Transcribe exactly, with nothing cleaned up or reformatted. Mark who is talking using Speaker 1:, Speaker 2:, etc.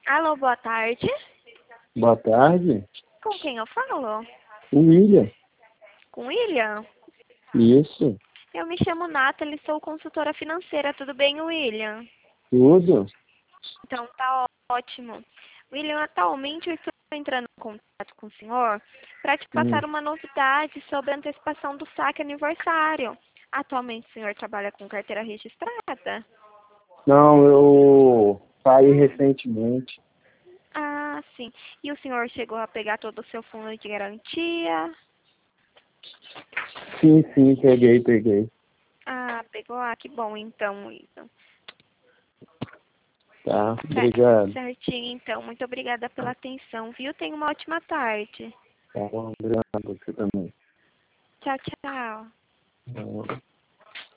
Speaker 1: Alô, boa tarde.
Speaker 2: Boa tarde.
Speaker 1: Com quem eu falo?
Speaker 2: O William.
Speaker 1: Com o William?
Speaker 2: Isso.
Speaker 1: Eu me chamo Nathalie, sou consultora financeira. Tudo bem, William?
Speaker 2: Tudo.
Speaker 1: Então, tá ótimo. William, atualmente eu estou entrando em contato com o senhor para te passar
Speaker 2: Hum.
Speaker 1: uma novidade sobre a antecipação do saque aniversário. Atualmente o senhor trabalha com carteira registrada?
Speaker 2: Não, eu saí
Speaker 1: Hum.
Speaker 2: recentemente.
Speaker 1: Ah, sim. E o senhor chegou a pegar todo o seu fundo de garantia?
Speaker 2: Sim, sim, peguei, peguei.
Speaker 1: Ah, pegou? Ah, que bom então, William.
Speaker 2: Tá,
Speaker 1: Cer-
Speaker 2: obrigado.
Speaker 1: Certinho, então. Muito obrigada pela atenção, viu? Tenha uma ótima tarde.
Speaker 2: Tá bom, obrigado você também.
Speaker 1: Tchau, tchau.
Speaker 2: Tá bom.